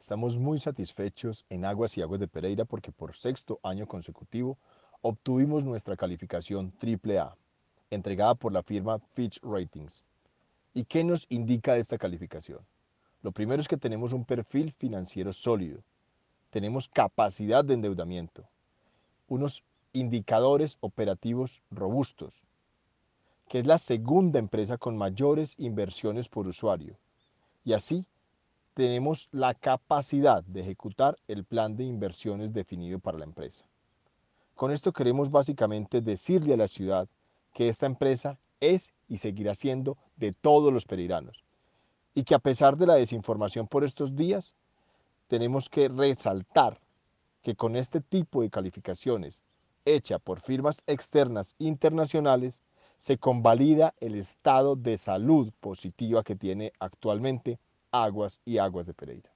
Estamos muy satisfechos en Aguas y Aguas de Pereira porque por sexto año consecutivo obtuvimos nuestra calificación AAA, entregada por la firma Fitch Ratings. ¿Y qué nos indica esta calificación? Lo primero es que tenemos un perfil financiero sólido, tenemos capacidad de endeudamiento, unos indicadores operativos robustos, que es la segunda empresa con mayores inversiones por usuario, y así tenemos la capacidad de ejecutar el plan de inversiones definido para la empresa. Con esto queremos básicamente decirle a la ciudad que esta empresa es y seguirá siendo de todos los pereiranos y que a pesar de la desinformación por estos días, tenemos que resaltar que con este tipo de calificaciones hecha por firmas externas internacionales se convalida el estado de salud positiva que tiene actualmente Aguas y Aguas de Pereira.